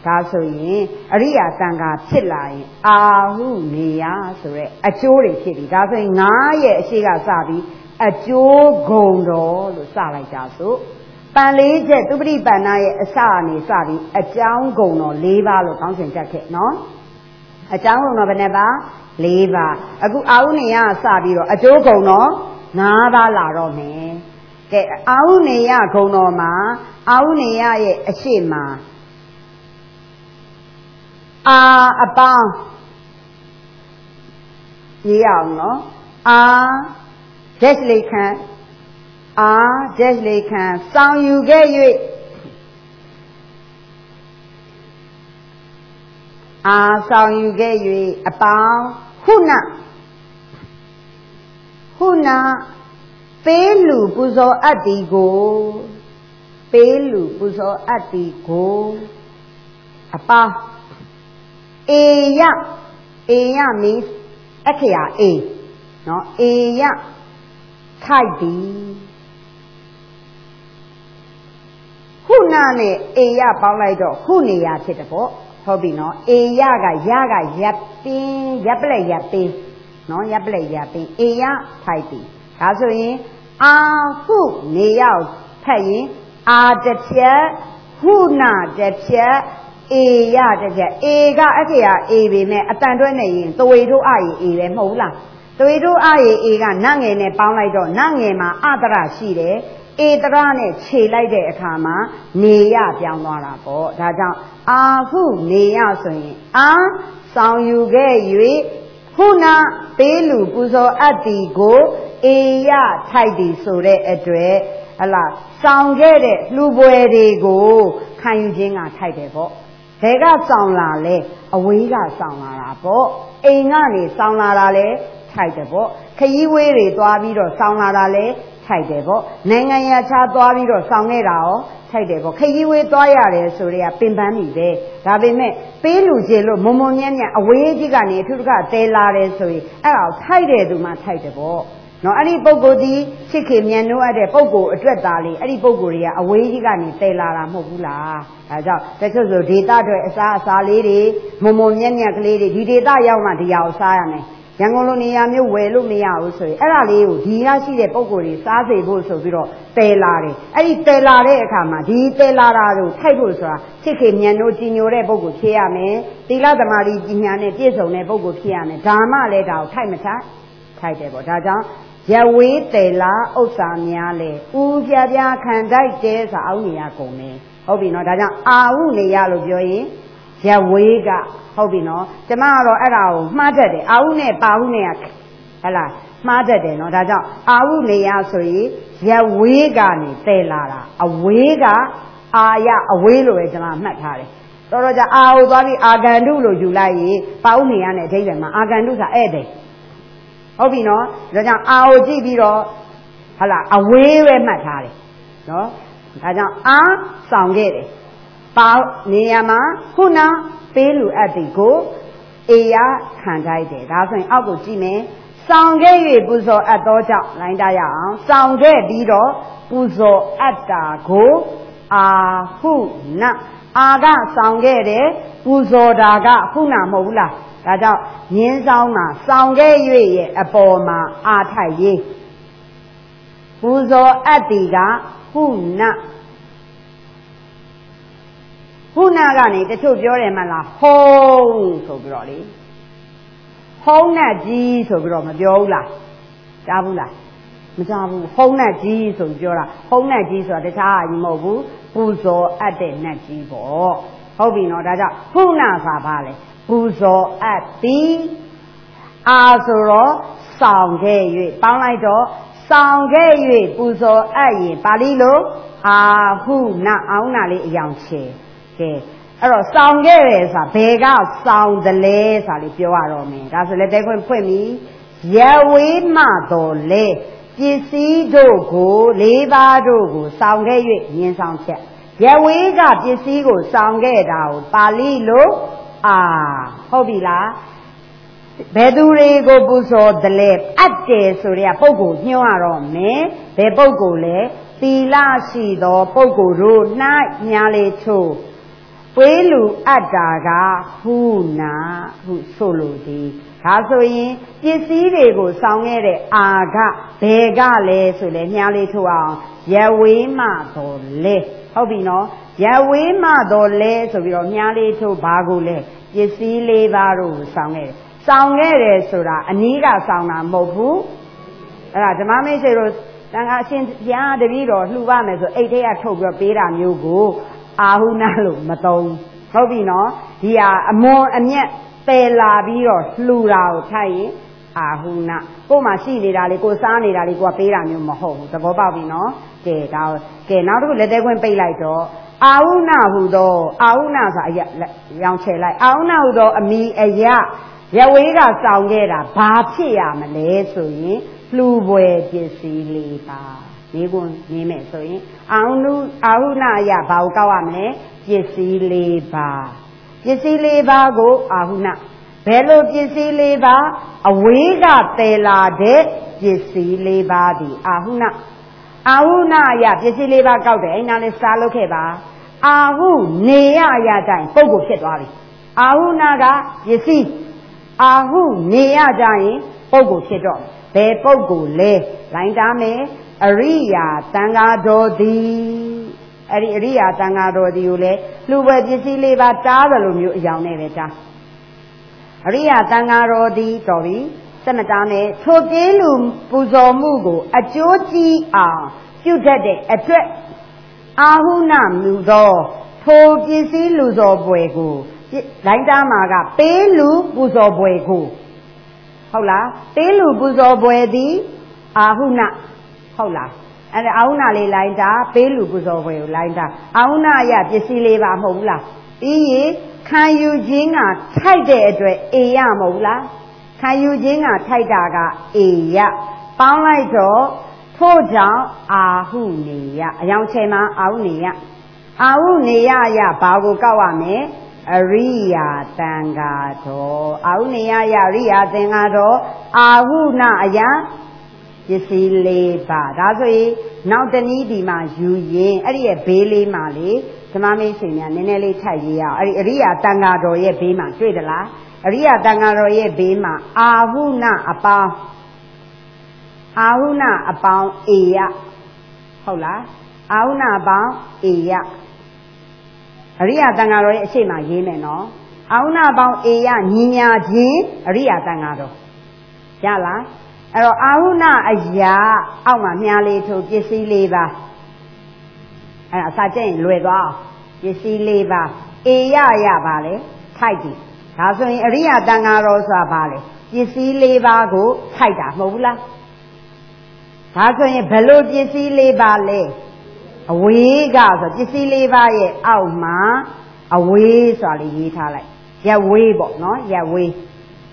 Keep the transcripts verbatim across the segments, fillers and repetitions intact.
ဒါဆိုရင်အရိယာတန်ခါဖြစ်လာရင်အာဟုနေယဆိုတဲ့အကျိုးတွေဖြစ်ပြီဒါဆိုရင်ငါးရဲ့အရှိကစပြီးအကျိုးဂုံတော်လို့စလိုက်ကြဆိုပန်လေးချက်သူပတိပန္နရဲ့အစအနေစပြီးအကြောင်းဂုံတော်၄ပါးလို့ခေါင်းစဉ်တက်ခဲ့နော်အကြောင်းဂုံတော်ဘယ်နှပါ၄ပါးအခုအာဟုနေယစပြီးတော့အကျိုးဂုံတော်၅ပါးလာတော့မယ်ကဲအာဟုနေယဂုံတော်မှာအာဟုနေယရဲ့အရှိမှာအာအပေါင်းရေးအောင်နော်အာဒက်လိခံအာဒက်လိခံစောင်းယူခဲ့၍အာဆောင်ယူခဲ့၍အပေါင်းဟုနဟုနပေးလူပူဇော်အပ်သည်ကိုပေးလူပူဇော်အပ်သည်ကိုအပေါင်းအေယအေယ means အခရာအေနော်အေယထိုက်သည်ဟုနနဲ့အေယပေါင်းလိုက်တော့ဟုနေယဖြစ်တယ်ပေါ့ဟုတ်ပြီနော်အေယကယကရပ်ပင်းရပ်ပလက်ရပ်ပင်းနော်ရပ်ပလက်ရပ်ပင်းအေယထိုက်သည်ဒါဆိုရင်အာဟုနေယဖတ်ရင်အာတစ်ချက်ဟုနတစ်ချက်အေရတစ်ချက်အေကအခရာအေပေမဲ့အတန်တွဲနေရင်တဝေတို့အရေအေပဲမဟုတ်လားတဝေတို့အရေအေကနတ်ငယ်နဲ့ပေါင်းလိုက်တော့နတ်ငယ်မှာအတရရှိတယ်အေတရနဲ့ခြေလိုက်တဲ့အခါမှာနေရပြောင်းသွားတာပေါ့ဒါကြောင့်အာဟုနေရဆိုရင်အာဆောင်ယူခဲ့၍ဟုနာပေးလူပူဇော်အပ်သည်ကိုအေရထိုက်သည်ဆိုတဲ့အတွက်ဟလာဆောင်ခဲ့တဲ့လူပွဲတွေကိုခံယူခြင်းကထိုက်တယ်ပေါ့ဘယ်ကဆောင်လာလဲအဝေးကဆောင်လာတာပေါ့အိမ်ကနေဆောင်လာတာလဲထိုက်တယ်ပေါ့ခရီးဝေးတွေသွားပြီးတော့ဆောင်လာတာလဲထိုက်တယ်ပေါ့နိုင်ငံရခြားသွားပြီးတော့ဆောင်ခဲ့တာရောထိုက်တယ်ပေါ့ခရီးဝေးသွားရတယ်ဆိုတွေကပင်ပန်းပြီပဲဒါပေမဲ့ပေးလူချေလို့မုံမုံမြန်းမြန်းအဝေးကြီးကနေအထုတကတဲလာတယ်ဆိုရင်အဲ့ဒါထိုက်တယ်သူမှထိုက်တယ်ပေါ့နော်အဲ့ဒီပုဂ္ဂိုလ်ဒီချစ်ခင်မြန်နိုးရတဲ့ပုဂ္ဂိုလ်အတွက်သားလေးအဲ့ဒီပုဂ္ဂိုလ်တွေကအဝေးကြီးကနေတဲလာတာမဟုတ်ဘူးလားဒါကြောင့်တချို့ဆိုဒေတာတွေအစားအစာလေးတွေမုံမုံမြက်မြက်ကလေးတွေဒီဒေတာရောက်မှဒီဟာကိုစားရမယ်ရန်ကုန်လိုနေရာမျိုးဝယ်လို့မရဘူးဆိုရင်အဲ့ဒါလေးကိုဒီရရှိတဲ့ပုဂ္ဂိုလ်တွေစားစေဖို့ဆိုပြီးတော့တဲလာတယ်အဲ့ဒီတဲလာတဲ့အခါမှာဒီတဲလာတာကိုထိုက်ဖို့ဆိုတာချစ်ခင်မြန်နိုးကြီးညိုတဲ့ပုဂ္ဂိုလ်ဖြစ်ရမယ်သီလသမารီပညာနဲ့ပြည့်စုံတဲ့ပုဂ္ဂိုလ်ဖြစ်ရမယ်ဒါမှလည်းဒါကိုထိုက်မထိုက်ထိုက်တယ်ပေါ့ဒါကြောင့်ရဝေးတေလာဥစ္စာများလေဥပြပြခံတိုက်တဲဆိုအောင်နေရကုန်တယ်ဟုတ်ပြီနော်ဒါကြောင့်အာဟုနေရလို့ပြောရင်ရဝေးကဟုတ်ပြီနော်ကျမကတော့အဲ့ဒါကိုမှားတတ်တယ်အာဟုနဲ့ပါဟုနဲ့ဟဲ့လားမှားတတ်တယ်နော်ဒါကြောင့်အာဟုနေရဆိုရင်ရဝေးကနေတဲလာတာအဝေးကအာရအဝေးလို့ပဲကျမမှတ်ထားတယ်တော်တော်ကြာအာဟုသွားပြီးအာဂန္တုလို့ယူလိုက်ရင်ပါဟုနေရနဲ့အဓိပ္ပာယ်မှာအာဂန္တုဆိုတာဧည့်သည်ဟုတ်ပြီနော်ဒါကြောင့်အာကိုကြည့်ပြီးတော့ဟလာအဝေးပဲမှတ်ထားတယ်နော်ဒါကြောင့်အာဆောင်ခဲ့တယ်ပါနေရာမှာခုနပေးလူအပ်သည်ကိုအေရခံတိုက်တယ်ဒါဆိုရင်အောက်ကိုကြည့်မယ်ဆောင်ခဲ့၍ပူဇော်အပ်သောကြောင့်လိုင်းတရအောင်ဆောင်ခဲ့ပြီးတော့ပူဇော်အပ်တာကိုအာဟုနအာကဆောင်ခဲ့တယ်ပူဇော်တာကခုနမဟုတ်ဘူးလားဒါကြောင့်ညင်းဆောင်တာဆောင်ခဲ့၍ရဲ့အပေါ်မှာအာထိုက်ရေးပူဇော်အပ်သည်ကဟုနဟုနကနေတချို့ပြောတယ်မလားဟုံးဆိုပြီးတော့လေဟုံးနဲ့ကြီးဆိုပြီးတော့မပြောဘူးလားကြားဘူးလားမကြားဘူးဟုံးနဲ့ကြီးဆိုပြီးပြောတာဟုံးနဲ့ကြီးဆိုတာတခြားအကြီးမဟုတ်ဘူးပူဇော်အပ်တဲ့နတ်ကြီးပေါ့ဟုတ်ပြီနော်ဒါကြောင့်ဟုနဆိုတာဘာလဲပူဇော်အပ်သည်အာဆိုတော့ဆောင်ခဲ့၍ပေါင်းလိုက်တော့ဆောင်ခဲ့၍ပူဇော်အပ်ရင်ပါဠိလိုအာဟုနအောင်နာလေးအယောင်ချေကဲအဲ့တော့ဆောင်ခဲ့တယ်ဆိုတာဘယ်ကဆောင်တယ်လဲဆိုတာလေးပြောရတော့မယ်ဒါဆိုလည်းတဲခွင့်ဖွင့်ပြီရဝေးမှတော်လဲပစ္စည်းတို့ကိုလေးပါးတို့ကိုဆောင်ခဲ့၍မြင်ဆောင်ချက်ရဝေးကပစ္စည်းကိုဆောင်ခဲ့တာကိုပါဠိလိုအာဟုတ်ပြီလားဘယ်သူတွေကိုပူဇော်တယ်လဲအပ်တယ်ဆိုတဲ့ပုဂ္ဂိုလ်ညွှန်းရတော့မယ်ဘယ်ပုဂ္ဂိုလ်လဲသီလရှိသောပုဂ္ဂိုလ်တို့၌ညာလေချို့ပွေးလူအပ်တာကဟုနာဟုဆိုလိုသည်ဒါဆိုရင်ပစ္စည်းတွေကိုစောင်းခဲ့တဲ့အာကဘယ်ကလဲဆိုလဲမြားလေးထိုးအောင်ရဝေးမှတော်လဲဟုတ်ပြီနော်ရဝေးမှတော်လဲဆိုပြီးတော့မြားလေးထိုးဘာကိုလဲပစ္စည်းလေးပါးတို့ကိုစောင်းခဲ့တယ်စောင်းခဲ့တယ်ဆိုတာအနည်းကစောင်းတာမဟုတ်ဘူးအဲ့ဒါဓမ္မမိတ်ဆွေတို့တန်ခါအရှင်ဘုရားတပည့်တော်လှူပါမယ်ဆိုအိတ်ထဲကထုတ်ပြီးတော့ပေးတာမျိုးကိုအာဟုနာလို့မသုံးဟုတ်ပြီနော်ဒီဟာအမွန်အမြတ်ပယ်လာပြီးတော့လှူတာကိုထိုက်ရင်အာဟုနာကို့မှာရှိနေတာလေကိုစားနေတာလေကိုကပေးတာမျိုးမဟုတ်ဘူးသဘောပေါက်ပြီနော်ကဲဒါကဲနောက်တစ်ခုလက်သေးခွင့်ပိတ်လိုက်တော့အာဟုနာဟူသောအာဟုနာဆိုအရရောင်ချယ်လိုက်အာဟုနာဟူသောအမိအယရဝေးကစောင်းခဲ့တာဘာဖြစ်ရမလဲဆိုရင်လှူပွဲပစ္စည်းလေးပါနေကွန်းနေမယ်ဆိုရင်အာဟုနုအာဟုနာအယဘာကိုကောက်ရမလဲပစ္စည်းလေးပါပစ္စည်းလေးပါကိုအာဟုနာဘယ်လိုပစ္စည်းလေးပါအဝေးကတည်လာတဲ့ပစ္စည်းလေးပါဒီအာဟုနာအာဟုနာအယပစ္စည်းလေးပါကောက်တယ်အဲ့နာလေးစားလုပ်ခဲ့ပါအာဟုနေရအယတိုင်းပုဂ္ဂိုလ်ဖြစ်သွားပြီအာဟုနာကပစ္စည်းအာဟုနေရကြရင်ပုဂ္ဂိုလ်ဖြစ်တော့ဘယ်ပုဂ္ဂိုလ်လဲလိုင်းတားမယ်အရိယာတန်ဃာတော်သည်အဲ့ဒီအရိယာတန်ဃာတော်ဒီကိုလေလှူပွဲပစ္စည်းလေးပါတားတယ်လို့မျိုးအယောင်နဲ့ပဲတားအရိယာတန်ဃာတော်ဒီတော်ပြီစက်မတားနဲ့ထိုပြေးလူပူဇော်မှုကိုအကျိုးကြီးအောင်ပြုတတ်တဲ့အတွက်အာဟုနမူသောထိုပစ္စည်းလူဇော်ပွဲကိုလိုင်းတားမှာကပေးလူပူဇော်ပွဲကိုဟုတ်လားပေးလူပူဇော်ပွဲသည်အာဟုနဟုတ်လားအဲ့ဒါအာဟုနာလေးလိုင်းတာပေးလူပူဇော်ပွဲကိုလိုင်းတာအာဟုနာရပစ္စည်းလေးပါမဟုတ်ဘူးလားပြီးရင်ခံယူခြင်းကထိုက်တဲ့အတွက်အေရမဟုတ်ဘူးလားခံယူခြင်းကထိုက်တာကအေရပေါင်းလိုက်တော့ထို့ကြောင့်အာဟုနေရအယောင်ချေမှာအာဟုနေရအာဟုနေရရဘာကိုကောက်ရမလဲအရိယာတန်ဃာတော်အာဟုနေရရအရိယာသင်္ဃာတော်အာဟုနာအယပစ္စည်းလေးပါဒါဆိုရင်နောက်တနည်းဒီမှာယူရင်အဲ့ဒီရဲ့ဘေးလေးမှာလေဓမ္မမိတ်ဆွေများနည်းနည်းလေးထပ်ရေးရအောင်အဲ့ဒီအရိယာတန်ဃာတော်ရဲ့ဘေးမှာတွေ့သလားအရိယာတန်ဃာတော်ရဲ့ဘေးမှာအာဟုနအပေါင်းအာဟုနအပေါင်းအေယဟုတ်လားအာဟုနအပေါင်းအေယအရိယာတန်ဃာတော်ရဲ့အရှိမရေးမယ်နော်အာဟုနအပေါင်းအေယညီညာခြင်းအရိယာတန်ဃာတော်ရလားအဲ့တော့အာဟုနအရာအောက်မှာမြားလေးထိုးပစ္စည်းလေးပါအဲ့ဒါအစာကျရင်လွယ်သွားအောင်ပစ္စည်းလေးပါအေရရပါလေထိုက်ပြီဒါဆိုရင်အရိယာတန်ဃာတော်ဆိုတာပါလေပစ္စည်းလေးပါကိုထိုက်တာမဟုတ်ဘူးလားဒါဆိုရင်ဘယ်လိုပစ္စည်းလေးပါလဲအဝေးကဆိုပစ္စည်းလေးပါရဲ့အောက်မှာအဝေးဆိုတာလေးရေးထားလိုက်ရက်ဝေးပေါ့နော်ရက်ဝေး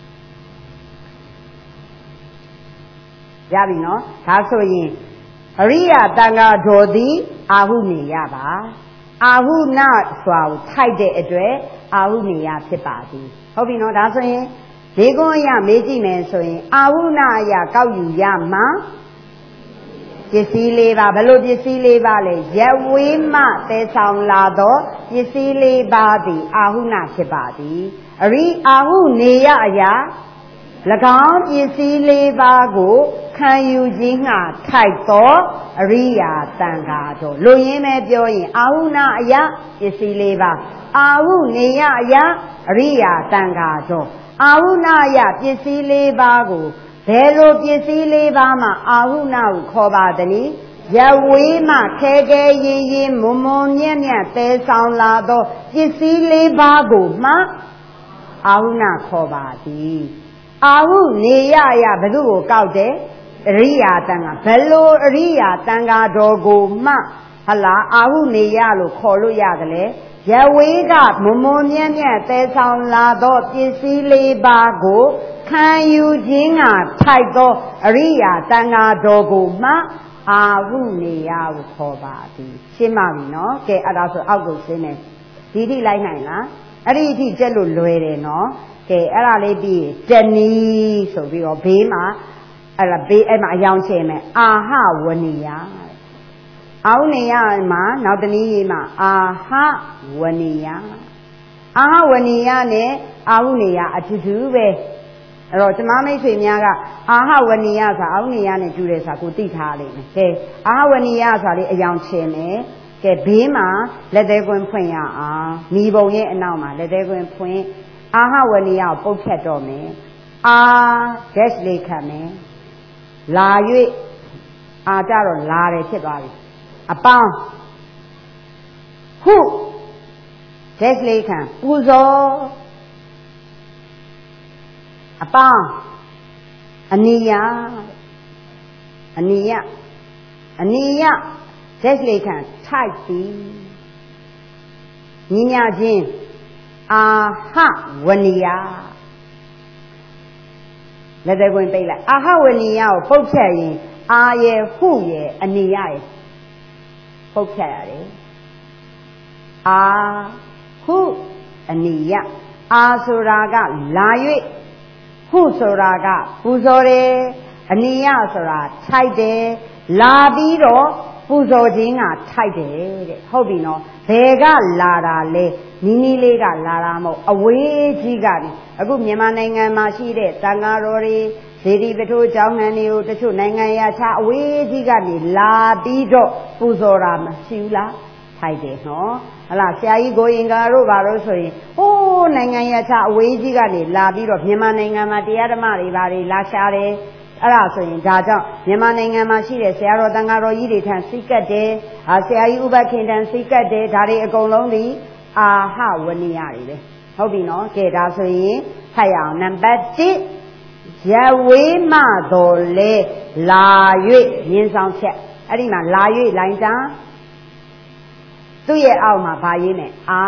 ရပြီနော်ဒါဆိုရင်အရိယာတန်ဃာတော်သည်အာဟုနေရပါအာဟုနဆိုတာကိုထိုက်တဲ့အတွက်အာဟုနေရဖြစ်ပါသည်ဟုတ်ပြီနော်ဒါဆိုရင်ဒီကွန်းအရမေးကြည့်မယ်ဆိုရင်အာဟုနအရာကောက်ယူရမှာပစ္စည်းလေးပါဘယ်လိုပစ္စည်းလေးပါလဲရက်ဝေးမှတဲဆောင်လာသောပစ္စည်းလေးပါသည်အာဟုနဖြစ်ပါသည်အရိအာဟုနေရအရာ၎င်းပစ္စည်းလေးပါကိုခံယူခြင်းငှာထိုက်သောအရိယာတန်ဃာတော်လူရင်းပဲပြောရင်အာဟုနာအယပစ္စည်းလေးပါအာဟုနေယအယအရိယာတန်ဃာတော်အာဟုနာအယပစ္စည်းလေးပါကိုဘယ်လိုပစ္စည်းလေးပါမှအာဟုနာကိုခေါ်ပါသနည်းရဝေးမှခဲခဲရင်ရင်မွန်မွန်မြတ်မြတ်တဲဆောင်လာသောပစ္စည်းလေးပါကိုမှအာဟုနာခေါ်ပါသည်အာဟုနေရရဘယ်သူကိုကောက်တယ်အရိယာတန်ဃာဘယ်လိုအရိယာတန်ဃာတော်ကိုမှဟလားအာဟုနေရလို့ခေါ်လို့ရတယ်လေရဝေးကမွန်မွန်မြတ်မြတ်တဲဆောင်လာသောပစ္စည်းလေးပါကိုခံယူခြင်းကထိုက်သောအရိယာတန်ဃာတော်ကိုမှအာဟုနေရကိုခေါ်ပါသည်ရှင်းပါပြီနော်ကဲအဲ့ဒါဆိုအောက်ကိုရှင်းမယ်ဒီထိလိုက်နိုင်လားအဲ့ဒီအထိကျက်လို့လွယ်တယ်နော်ကဲအဲ့ဒါလေးပြီးတဏီဆိုပြီးတော့ဘေးမှာအဲ့ဒါဘေးအဲ့မှာအယောင်ချဲမယ်အာဟဝနိယအာဟုနေယမှာနောက်တနည်းရေးမှာအာဟဝနိယအာဟဝဏီယနဲ့အာဟုနေယအတူတူပဲအဲ့တော့ဓမ္မမိတ်ဆွေများကအာဟဝဏီယဆိုအာဟုနေယနဲ့ကျူတယ်ဆိုတာကိုသိထားလိမ့်မယ်ကဲအာဟဝဏီယဆိုတာလေအယောင်ချင်မယ်ကဲဘေးမှာလက်သေးကွင်းဖွင့်ရအောင်မိဘုံရဲ့အနောက်မှာလက်သေးကွင်းဖွင့်အာဟဝဏီယကိုပုတ်ဖြတ်တော့မယ်အာ dash လေးခတ်မယ်လာ၍အာကြတော့လာတယ်ဖြစ်သွားပြီအပေါင်းဟု dash လေးခံပူဇော်အပေါင်းအနိယအနိယအနိယ dash လေးခံထိုက်သည်ညီညာချင်းအာဟဝဏီယလက်သေးကွင်းပိတ်လိုက်အာဟဝဏီယကိုပုတ်ဖြတ်ရင်အာရဲ့ဟုရဲ့အနိယရဲ့ပုတ်ဖြတ်ရတယ်အာဟုအနိယအာဆိုတာကလာ၍ဟုဆိုတာကပူဇော်တယ်အနိယဆိုတာထိုက်တယ်လာပြီးတော့ပူဇော်ခြင်းကထိုက်တယ်တဲ့ဟုတ်ပြီနော်ဘယ်ကလာတာလဲနီးနီးလေးကလာတာမဟုတ်အဝေးကြီးကနေအခုမြန်မာနိုင်ငံမှာရှိတဲ့သံဃာတော်တွေဇေဒီပထိုးကျောင်းငံတွေကိုတချို့နိုင်ငံရခြားအဝေးကြီးကနေလာပြီးတော့ပူဇော်တာမရှိဘူးလားထိုက်တယ်နော်ဟလားဆရာကြီးကိုရင်ကာတို့ဘာလို့ဆိုရင်ဟိုးနိုင်ငံရခြားအဝေးကြီးကနေလာပြီးတော့မြန်မာနိုင်ငံမှာတရားဓမ္မတွေဘာတွေလာရှာတယ်အဲ့ဒါဆိုရင်ဒါကြောင့်မြန်မာနိုင်ငံမှာရှိတဲ့ဆရာတော်တန်ဃာတော်ကြီးတွေထံစိတ်ကတ်တယ်ဟာဆရာကြီးဥပခင်ထံစိတ်ကတ်တယ်ဒါတွေအကုန်လုံးဒီအာဟဝဏီယတွေပဲဟုတ်ပြီနော်ကဲဒါဆိုရင်ဖတ်ရအောင်နံပါတ်တစ်ရဝေးမှတော်လဲလာ၍မြင်းဆောင်ချက်အဲ့ဒီမှာလာ၍လိုင်းတာသူ့ရဲ့အောက်မှာဗာရေးနဲ့အာ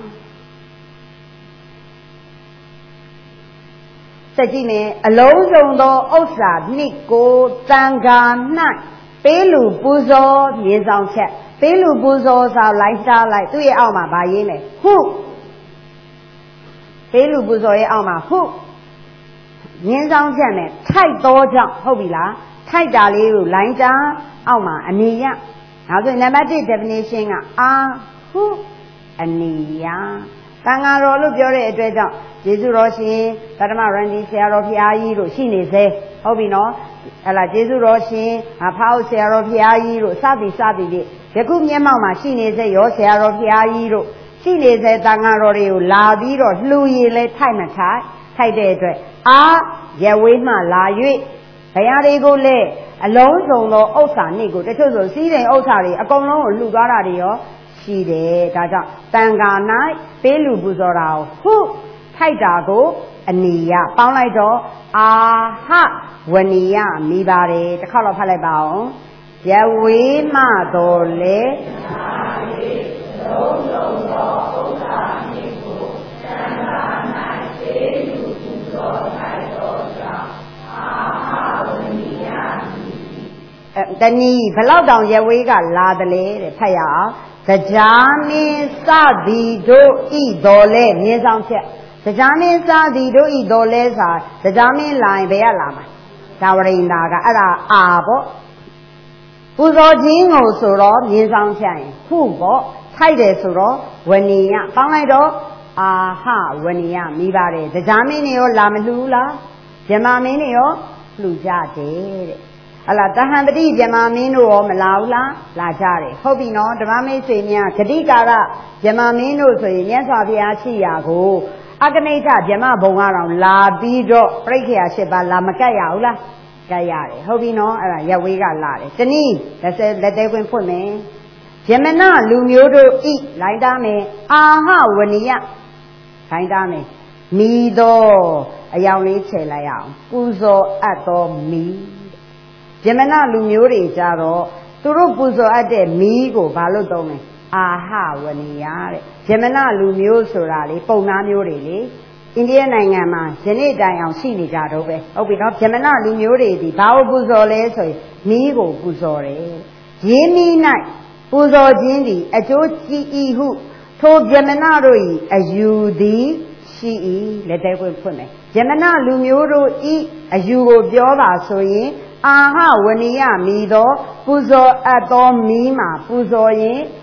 စက်ကြည့်မယ်အလုံးစုံသောဥစ္စာနှစ်ကိုတန်ခါ၌ပေးလူပူဇော်မြင်းဆောင်ချက်ပေးလူပူဇော်ဆိုလိုက်စားလိုက်သူ့ရဲ့အောက်မှာဗာရေးနဲ့ဟုပေးလူပူဇော်ရဲ့အောက်မှာဟုမြင်းဆောင်ချက်နဲ့ထိုက်သောကြောင့်ဟုတ်ပြီလားထိုက်တာလေးကိုလိုင်းစားအောက်မှာအနိယနောက်ဆိုနံပါတ်တစ် definition ကအာဟုအနိယတန်ဃာတော်လို့ပြောတဲ့အတွက်ကြောင့်ယေရှုတော်ရှင်သတ္တမရန်ဒီဆရာတော်ဖျားကြီးတို့ရှိနေစေဟုတ်ပြီနော်ဟလာယေရှုတော်ရှင်အဖောက်ဆရာတော်ဖျားကြီးတို့စသည်စသည်ဖြင့်ယခုမျက်မှောက်မှာရှိနေစေရောဆရာတော်ဖျားကြီးတို့ရှိနေစေတန်ဃာတော်တွေကိုလာပြီးတော့လှူရည်လဲထိုက်မထိုက်ထိုက်တဲ့အတွက်အာရဝေးမှလာ၍ဘုရားတွေကိုလည်းအလုံးစုံသောဥစ္စာနှစ်ကိုတချို့ဆိုစီးတဲ့ဥစ္စာတွေအကုန်လုံးကိုလှူသွားတာတွေရောရှိတယ်ဒါကြောင့်တန်ခါ၌ပေးလူပူဇော်တာကိုဟုထိုက်တာကိုအနိယပေါင်းလိုက်တော့အာဟဝဏီယမိပါတယ်တစ်ခေါက်တော့ဖတ်လိုက်ပါအောင်ရဝေးမှတော်လဲလုံးစုံသောဥစ္စာနှစ်ကိုတန်ခါ၌ပေးလူပူဇော်ထိုက်တော့ကြောင့်အာဟဝဏီယအဲတနည်းဘလောက်တောင်ရဝေးကလာတယ်လေတဲ့ဖတ်ရအောင်တရားမင်းစသည်တို့ဤတော်လဲမြင်းဆောင်ချက်တရားမင်းစသည်တို့ဤတော်လဲစာတရားမင်းလာရင်ဘယ်ရလာမှာဒါဝရိန္ဒာကအဲ့ဒါအာပေါ့ပူဇော်ခြင်းကိုဆိုတော့မြင်းဆောင်ချက်ရင်ဟုပေါ့ထိုက်တယ်ဆိုတော့ဝဏီယပေါင်းလိုက်တော့အာဟဝဏီယမိပါတယ်တရားမင်းတွေရောလာမလှူလားဇမမင်းတွေရောလှူကြတယ်တဲ့ဟလာတဟံပတိဇမမင်းတို့ရောမလာဘူးလားလာကြတယ်ဟုတ်ပြီနော်ဓမ္မမိတ်ဆွေများဂတိကာရဇမမင်းတို့ဆိုရင်မြတ်စွာဘုရားရှိရာကိုအကနိဋ္ဌဇမဘုံကတော့လာပြီးတော့ပြိဋ္ဌာ၈ပါးလာမကတ်ရဘူးလားကတ်ရတယ်ဟုတ်ပြီနော်အဲ့ဒါရဝေးကလာတယ်တနည်းလက်လက်သေးခွင်းဖွင့်မယ်ဇမနလူမျိုးတို့ဤလိုင်းတာမယ်အာဟဝဏီယလိုင်းတာမယ်မိသောအယောင်လေးခြေလိုက်အောင်ပူဇော်အပ်သောမိယမနလူမျိုးတွေကြတော့သူတို့ပူဇော်အပ်တဲ့မီးကိုဘာလို့သုံးလဲအာဟဝဏီယတဲ့ယမနလူမျိုးဆိုတာလေပုံနာမျိုးတွေလေအိန္ဒိယနိုင်ငံမှာယနေ့တိုင်အောင်ရှိနေကြတော့ပဲဟုတ်ပြီနော်ယမနလူမျိုးတွေဒီဘာကိုပူဇော်လဲဆိုရင်မီးကိုပူဇော်တယ်ရင်းမီး၌ပူဇော်ခြင်းသည်အကျိုးကြည်၏ဟုထိုယမနတို့၏အယူသည်ရှိ၏လက်သေးခွင့်ဖွင့်မယ်ယမနလူမျိုးတို့၏အယူကိုပြောပါဆိုရင်အာဟဝဏီယမိသောပူဇော်အပ်သောမီးမှာပူဇော်ရင်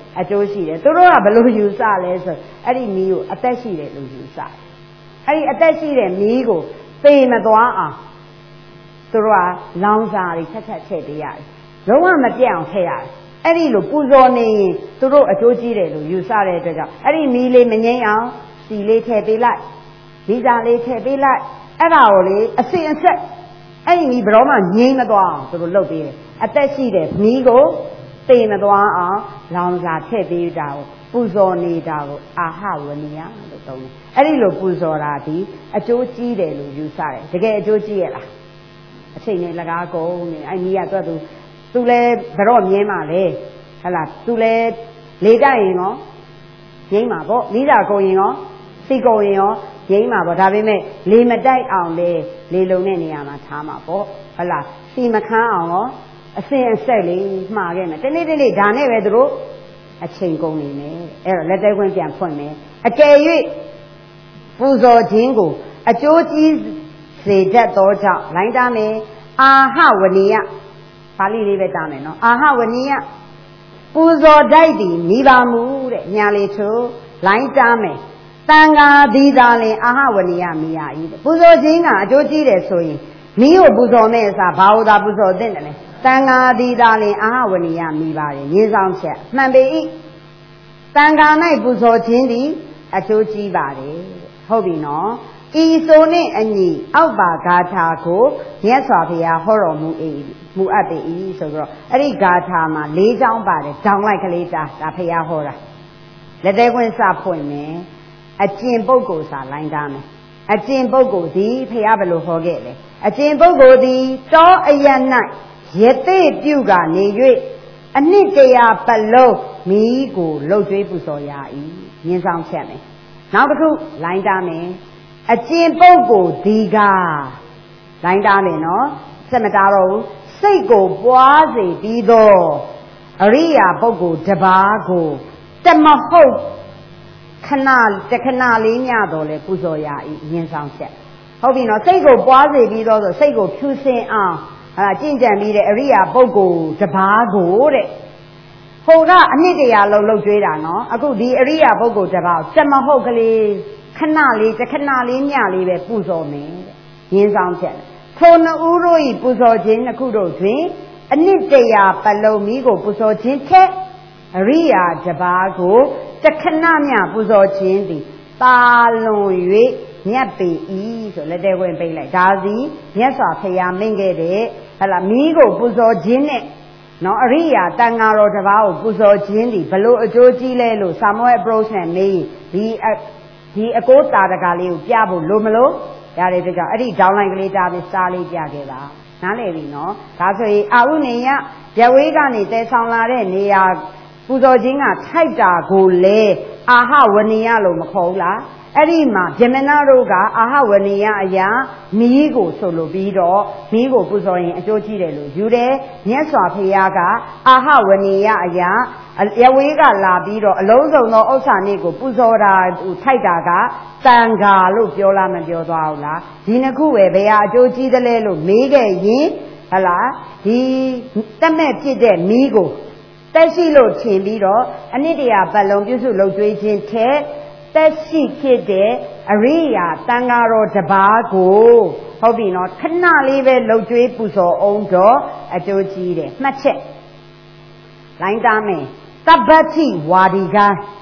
အကျိုးရှိတယ်သူတို့ကဘယ်လိုယူဆလဲဆိုအဲ့ဒီမီးကိုအသက်ရှိတယ်လို့ယူဆတယ်အဲ့ဒီအသက်ရှိတဲ့မီးကိုသေမသွားအောင်သူတို့ကလောင်စာတွေချက်ချက်ထည့်ပေးရတယ်လုံးဝမပြတ်အောင်ထည့်ရတယ်အဲ့ဒီလိုပူဇော်နေရင်သူတို့အကျိုးကြီးတယ်လို့ယူဆတဲ့အတွက်ကြောင့်အဲ့ဒီမီးလေးမငိမ့်အောင်စီလေးထည့်ပေးလိုက်ဒီစားလေးထည့်ပေးလိုက်အဲ့ဒါကိုလေအစင်အဆက်အဲ့ဒီမီးဘယ်တော့မှငြိမ်းမသွားအောင်သူတို့လုပ်ပေးတယ်အသက်ရှိတဲ့မီးကိုသေမသွားအောင်လောင်စာထည့်ပေးတာကိုပူဇော်နေတာကိုအာဟဝနိယလို့သုံးတယ်အဲ့ဒီလိုပူဇော်တာဒီအကျိုးကြီးတယ်လို့ယူဆတယ်တကယ်အကျိုးကြီးရဲ့လားအချိန်နဲ့လကားကုန်နေအဲ့မီးကတော့သူသူလဲဘယ်တော့မြင်မှလဲဟဲ့လားသူလဲလေတိုက်ရင်ရောငိမ့်မှာပေါ့မိသားကုန်ရင်ရောစီကုန်ရင်ရောငိမ့်မှာပေါ့ဒါပေမဲ့လေမတိုက်အောင်လေလေလုံတဲ့နေရာမှာထားမှာပေါ့ဟဲ့လားစီမခန်းအောင်ရောအစင်အဆက်လေးမှားခဲ့မယ်တနေ့တနေ့ဒါနဲ့ပဲသူတို့အချိန်ကုန်နေမယ်အဲ့တော့လက်တဲခွင်းပြန်ဖွင့်မယ်အကယ်၍ပူဇော်ခြင်းကိုအကျိုးကြီးစေတတ်သောကြောင့်လိုင်းတာမယ်အာဟဝနိယပါဠိလေးပဲတားမယ်နော်အာဟဝနိယပူဇော်တိုက်သည်မိပါမူတဲ့ညာလေးချိုးလိုင်းတားမယ်တန်ဃာသည်သာလင်အာဟဝနိယမိရ၏ပူဇော်ခြင်းကအကျိုးကြီးတယ်ဆိုရင်မိကိုပူဇော်မဲ့အစားဘာလို့သာပူဇော်သင့်တယ်လဲတန်ဃာသည်သာလင်အာဟဝနိယမိပါတယ်ရင်းဆောင်ချက်မှန်ပေ၏တန်ဃာ၌ပူဇော်ခြင်းသည်အကျိုးကြီးပါတယ်ဟုတ်ပြီနော်ဤဆိုနှင့်အညီအောက်ပါဂါထာကိုမြတ်စွာဘုရားဟောတော်မူ၏မူအပ်ပေ၏ဆိုတော့အဲ့ဒီဂါထာမှာ၄ချောင်းပါတယ်တောင်းလိုက်ကလေးတာဒါဘုရားဟောတာလက်သေးခွင့်စဖွင့်မယ်အကျင့်ပုဂ္ဂိုလ်စာလိုင်းကားမယ်အကျင့်ပုဂ္ဂိုလ်သည်ဘုရားဘယ်လိုဟောခဲ့လဲအကျင့်ပုဂ္ဂိုလ်သည်တောအယ၌ယသိပြုကနေ၍အနှစ်တရာပတ်လုံးမိကိုလှုပ်ကြွေးပူဇော်ရ၏မြင်းဆောင်ချက်မယ်နောက်တစ်ခုလိုင်းကားမယ်အကျင့်ပုဂ္ဂိုလ်ဒီကလိုင်းတားမယ်နော်စက်မတားတော့ဘူးစိတ်ကိုပွားစေပြီးတော့အရိယာပုဂ္ဂိုလ်တပါးကိုတမဟုတ်ခဏတခဏလေးညတော့လေပူဇော်ရ၏မြင်ဆောင်ချက်ဟုတ်ပြီနော်စိတ်ကိုပွားစေပြီးတော့ဆိုစိတ်ကိုဖြူစင်အောင်အဲကျင့်ကြံပြီးတဲ့အရိယာပုဂ္ဂိုလ်တပါးကိုတဲ့ဟိုကအနှစ်တရာလုံးလှုပ်ကြွေးတာနော်အခုဒီအရိယာပုဂ္ဂိုလ်တပါးတမဟုတ်ကလေးခဏလေးတခဏလေးညလေးပဲပူဇော်မယ်တဲ့ရင်းဆောင်ချက်ထိုနှစ်ဦးတို့၏ပူဇော်ခြင်းနှစ်ခုတို့တွင်အနှစ်တရာပတ်လုံးမိကိုပူဇော်ခြင်းထက်အရိယာတပါးကိုတခဏမျှပူဇော်ခြင်းသည်တာလွန်၍မြတ်ပေ၏ဆိုလက်သေးဝင်ပိတ်လိုက်ဒါစီမြတ်စွာဘုရားမိန့်ခဲ့တဲ့ဟလာမိကိုပူဇော်ခြင်းနဲ့နော်အရိယာတန်ဃာတော်တပါးကိုပူဇော်ခြင်းသည်ဘလို့အကျိုးကြီးလဲလို့ Samuel approach နဲ့မေးဒီဒီအကိုးတာတကာလေးကိုပြဖို့လို့မလို့ရတယ်တကြောင်အဲ့ဒီဒေါင်းလိုင်းကလေးတာပြီးစားလေးပြခဲ့တာနားလည်ပြီနော်ဒါဆိုရင်အာဟုနေယရဝေးကနေတဲဆောင်လာတဲ့နေရာပူဇော်ခြင်းကထိုက်တာကိုလေအာဟဝနိယလို့မခေါ်ဘူးလားအဲ့ဒီမှာဗြဟ္မဏတို့ကအာဟဝနိယအရာမီးကိုဆိုလိုပြီးတော့မီးကိုပူဇော်ရင်အကျိုးကြီးတယ်လို့ယူတယ်မြတ်စွာဘုရားကအာဟဝနိယအရာရဝေးကလာပြီးတော့အလုံးစုံသောဥစ္စာနေ့ကိုပူဇော်တာထိုက်တာကတန်ဃာလို့ပြောလားမပြောသွားဘူးလားဒီနှစ်ခုပဲဘယ်ဟာအကျိုးကြီးသလဲလို့မေးခဲ့ရင်ဟလားဒီတက်မဲ့ဖြစ်တဲ့မီးကိုတက်ရှိလို့ထင်ပြီးတော့အနှစ်တရာပတ်လုံးပြုစုလုပ်ကြွေးခြင်းထက်တက်ရှိဖြစ်တဲ့အရိယာတန်ဃာတော်တပါးကိုဟုတ်ပြီနော်ခဏလေးပဲလှုပ်ကြွေးပူဇော်အောင်တော့အကျိုးကြီးတယ်မှတ်ချက်လိုင်းသားမယ်တပ္ပတိဝါဒီက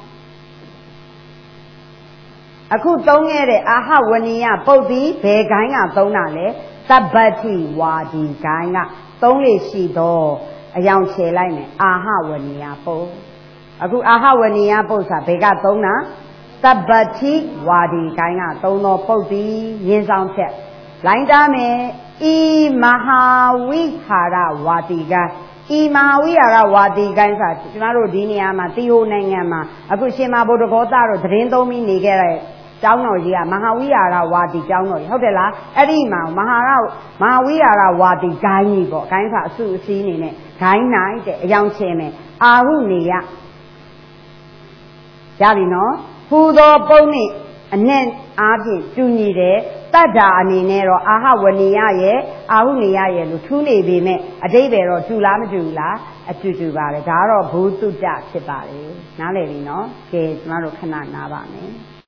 အခုသုံးခဲ့တဲ့အာဟဝနိယပုတ်တိဘယ်ကိုင်းကသုံးတာလဲတပ္ပတိဝါဒီကိုင်းကသုံးလေရှိတော့အယောင်ချေလိုက်မယ်အာဟဝနိယပုတ်အခုအာဟဝနိယပုတ်စာဘယ်ကသုံးတာတပ္ပတိဝါဒီကိုင်းကသုံးတော့ပုတ်တိရင်းဆောင်ချက်လိုင်းတာမယ်ဤမဟာဝိဟာရဝါဒီကဤမဟာဝိဟာရဝါဒီကိုင်းစာကျမတို့ဒီနေရာမှာတီဟိုနိုင်ငံမှာအခုရှင်မဘုဒ္ဓဂောသတို့သတင်းသုံးပြီးနေခဲ့တဲ့ကျောင်းတော်ကြီးကမဟာဝိဟာရဝါဒီကျောင်းတော်ကြီးဟုတ်တယ်လားအဲ့ဒီမှာမဟာရမဟာဝိဟာရဝါဒီကိုင်းကြီးပေါ့ကိုင်းစာအစုအစည်းနေနဲ့ဂိုင်းနိုင်တဲ့အယောင်ချင်မယ်အာဟုနေယရပြီနော်ဟူသောပုံနှင့်အနဲ့အားဖြင့်တူညီတယ်တတ္တာအနေနဲ့တော့အာဟဝနိယရဲ့အာဟုနိယရဲ့လို့ထူးနေပေမဲ့အတိပ္ပယ်တော့တူလားမတူဘူးလားအတူတူပါပဲဒါကတော့ဘုတုတ္တဖြစ်ပါလေနားလည်ပြီနော်ကဲကျမတို့ခဏနားပါမယ်